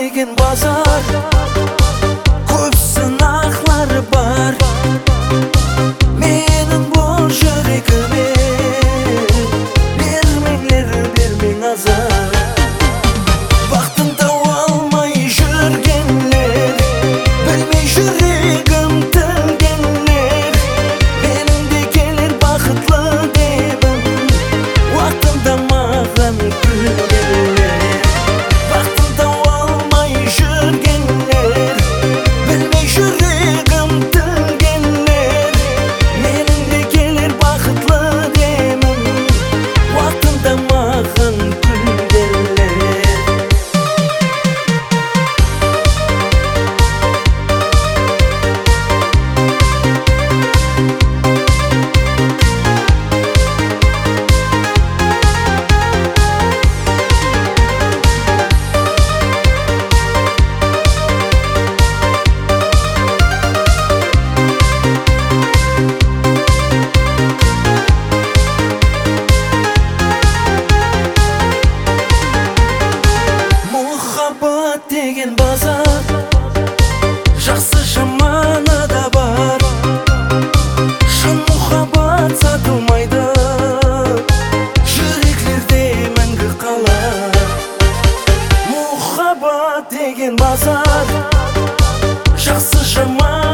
деген базар, көп сынақлары бар. Менің бұл жүрегіме бермеңлер, бермең азар. Бақытын тауа алмай жүргенлер, білмей жүрегім тілгенлер, менің де келер бақытлы дебім, уақытында маған күлгенлер. Бақытын тауа алмай жүргенлер, білмей жүрегім тілгенлер, менің де келер бақытлы дебім, уақытында маған күлгенлер. Мұхаббат деген базар, жақсы жаманы да бар. Шын мұхаббат сатылмайды, жүректерде мәңгі қалар. Мұхаббат деген базар, жақсы жаманы